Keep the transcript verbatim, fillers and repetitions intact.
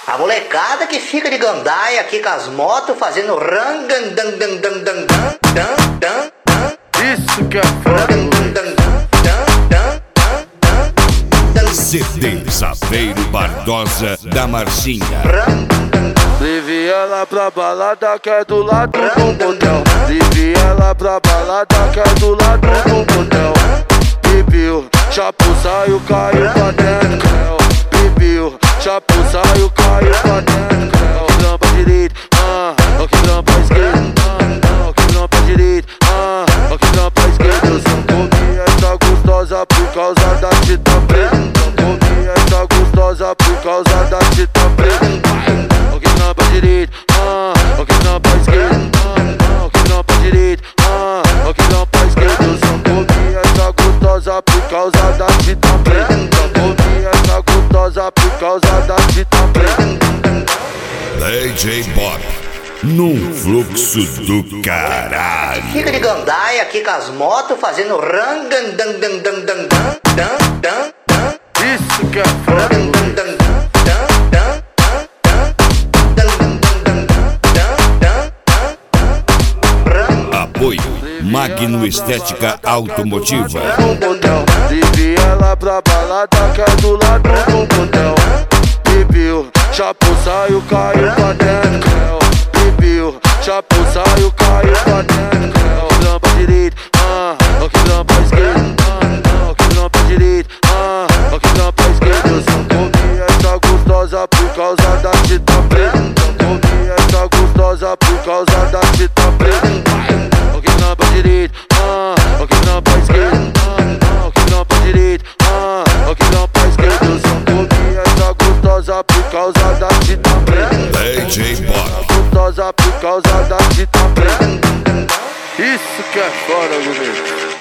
A molecada que fica de gandaia aqui com as motos fazendo rangandandandandandandandan. Isso que é foda. C D Saveiro Bardosa da Marcinha. Leve ela pra balada que é do lado do motel. Leve ela pra balada que é do lado do motel. Bebeu, chapo saiu, caiu pra dentro. Bebeu, chapo saiu, caiu pra dentro. O que não pra direita, ah, o que não pra esquerda, ah, o que não pra direita, ah, o que não pra esquerda. Eu só comi essa gostosa por causa da fita preta. Comi essa gostosa por causa da fita preta. O que não pra direita, ah, o que não pra esquerda, ah, o que não pra direita, ah, o que não pra esquerda. Eu só comi essa gostosa por causa da fita preta. Comi essa gostosa por causa da fita preta. D J Bob, num fluxo do caralho. Fica de gandaia aqui com as motos fazendo rangandandandandandandan. Isso que é foda. Apoio Magno Estética Automotiva. Leve ela pra balada que é do lado do motel. Bebeu, chapo saiu, caiu pra dentro. Bebeu, chapo saiu, caiu pra dentro. O que não pra direita, ah, o que não pra esquerda, ah, o que não pra direita, ah, o que não pra esquerda. Eu só comi essa gostosa por causa da fita preta. Comi essa gostosa por causa da fita preta. O que não pra direita, ah, o que não pra esquerda, ah, o que não pra direita, ah, o que não pra esquerda. Eu só comi essa gostosa por causa da fita preta. D J Bob, Gostosa por causa da fita preta. Isso que é foda, bonito.